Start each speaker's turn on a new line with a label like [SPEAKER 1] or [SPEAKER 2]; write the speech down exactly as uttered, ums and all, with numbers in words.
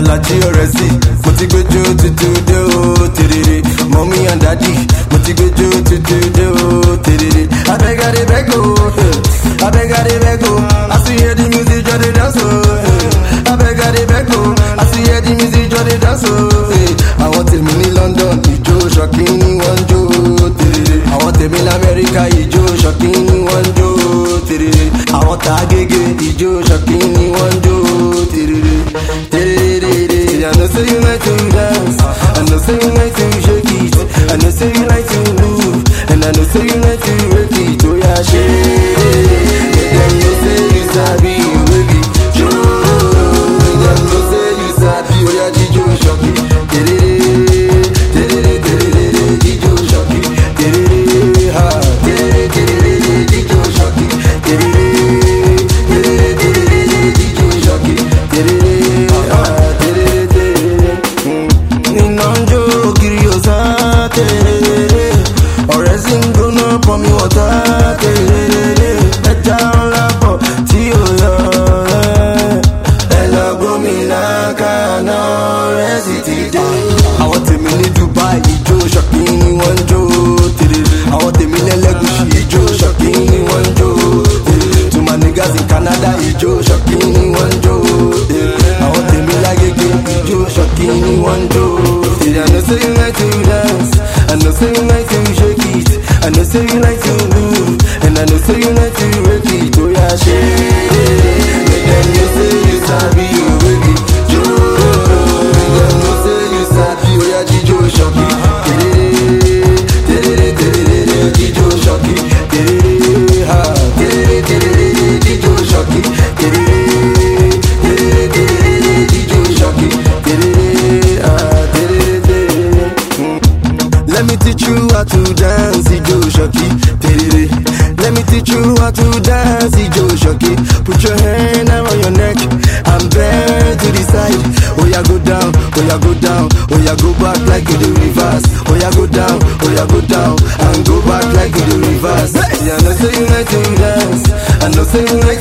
[SPEAKER 1] Ọlájí ọ̀rẹ́sì, mo ti gbẹjọ tuntun dé o, tèrèrè. Mommy and daddy, mo ti gbẹjọ tuntun dé o, tèrèrè. Abeg I dey beg o, abeg I dey beg o, as you hear the music just dey dance o. Abeg I dey beg o, as you hear the music just dey dance o. Àwọn tèmi ní London, ìjó ṣọ̀kí ni wọ́n ń jó, tèrèrè. Àwọn tèmi ní Amẹ́ríkà, ìjó ṣọ̀kí ni wọ́n ń jó, tèrèrè. Àwọn tá a gègé, ìjó ṣọ̀kí ni wọ́n ń jó, tèrèrè. Tèrèrè. I know say you like to dance, I know say you like to shake it, I know say you like to move, and I know say you like to break it. Oh yeah, shake it. Them know say you sabi you break it. Them know say you sabi. Oh yeah, Jijo Shoki. Terere, terere, terere, Jijo Shoki. Terere, ha, terere, terere, Jijo Shoki. Terere, terere, terere, Jijo Shoki. Terere, ha, terere, terere. Ninonjo kiriosa terere. Ọ̀rẹ́ sì ń gbóná pọn mi wọ̀tá terere. Ẹja ńlá pọ̀ tí ó yọ ẹ́. Ẹ lọ gómìnà kaná ọ̀rẹ́ sì ti dé. Àwọn tèmi ní Dubai ìjó ṣọ̀kí ni wọ́n ń jó terere. Àwọn tèmi lẹ́lẹ́gùṣì ìjó ṣọ̀kí ni wọ́n ń jó terere. To my niggas in Canada ìjó ṣọ̀kí ni wọ́n ń jó terere. Àwọn tèmi lágége ìjó ṣọ̀kí ni wọ́n ń jó terere. I know say you like to dance, I know say you like to shake it, I know say you like to move, and I know say you like to break it. Oh yeah, shake it. Make them know say you sabi you break it. Yo, make them know say you sabi. Oh yeah, Jijo Shoki. Terere, terere, terere, Jijo Shoki. Terere, ha, terere, terere, Jijo Shoki. Terere, terere, terere, Jijo Shoki. Terere, ha, terere, terere. Let me teach you how to dance, Jijo Shoki. Terere. Let me teach you how to dance, Jijo Shoki. Put your hand around your neck and bend to the side. Oh yeah, go down, oh yeah, go down, oh yeah, go back like you do reverse. Oh yeah, go down, oh yeah, go down and go back like you do reverse. Yeah, I know say you like to dance, I know say you like